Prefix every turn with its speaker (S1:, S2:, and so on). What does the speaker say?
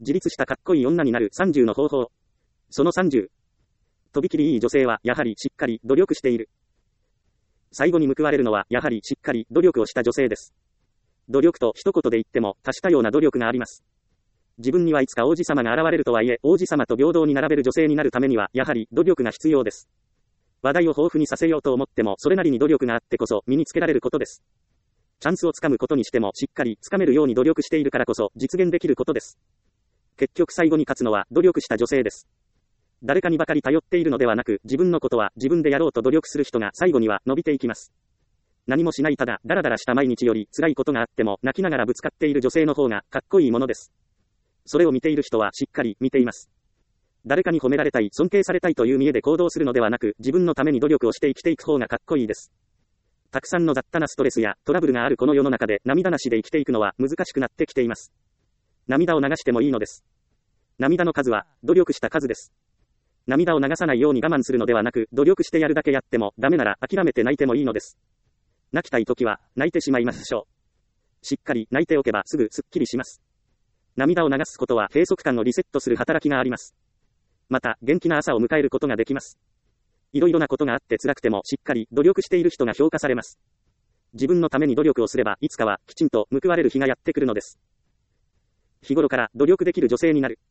S1: 自立したかっこいい女になる30の方法。その30。とびきりいい女性は、やはりしっかり努力している。最後に報われるのは、やはりしっかり努力をした女性です。努力と一言で言っても、多種多様な努力があります。自分にはいつか王子様が現れるとはいえ、王子様と平等に並べる女性になるためには、やはり努力が必要です。話題を豊富にさせようと思っても、それなりに努力があってこそ身につけられることです。チャンスをつかむことにしても、しっかりつかめるように努力しているからこそ、実現できることです。結局最後に勝つのは、努力した女性です。誰かにばかり頼っているのではなく、自分のことは自分でやろうと努力する人が最後には伸びていきます。何もしないただ、だらだらした毎日より、辛いことがあっても、泣きながらぶつかっている女性の方が、かっこいいものです。それを見ている人はしっかり見ています。誰かに褒められたい、尊敬されたいという見栄で行動するのではなく、自分のために努力をして生きていく方がかっこいいです。たくさんの雑多なストレスやトラブルがあるこの世の中で涙なしで生きていくのは難しくなってきています。涙を流してもいいのです。涙の数は努力した数です。涙を流さないように我慢するのではなく、努力してやるだけやってもダメなら諦めて泣いてもいいのです。泣きたいときは泣いてしまいましょう。しっかり泣いておけばすぐすっきりします。涙を流すことは閉塞感をリセットする働きがあります。また、元気な朝を迎えることができます。いろいろなことがあって辛くてもしっかり努力している人が評価されます。自分のために努力をすればいつかはきちんと報われる日がやってくるのです。日頃から努力できる女性になる。